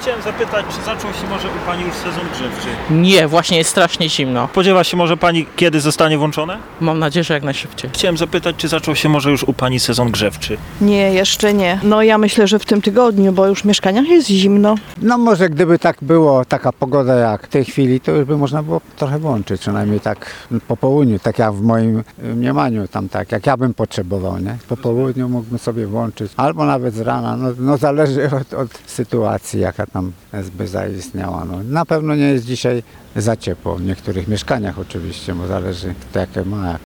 Chciałem zapytać, czy zaczął się może u Pani już sezon grzewczy? Nie, właśnie jest strasznie zimno. Spodziewa się może Pani, kiedy zostanie włączone? Mam nadzieję, że jak najszybciej. Chciałem zapytać, czy zaczął się może już u Pani sezon grzewczy? Nie, jeszcze nie. No ja myślę, że w tym tygodniu, bo już w mieszkaniach jest zimno. No może gdyby tak było, taka pogoda jak w tej chwili, to już by można było trochę włączyć, przynajmniej tak po południu, tak jak w moim mniemaniu, tam tak, jak ja bym potrzebował, nie? Po południu mógłbym sobie włączyć, albo nawet z rana, no zależy od sytuacji, jaka tam by zaistniała. No, na pewno nie jest dzisiaj za ciepło, w niektórych mieszkaniach oczywiście, bo zależy kto jakie ma.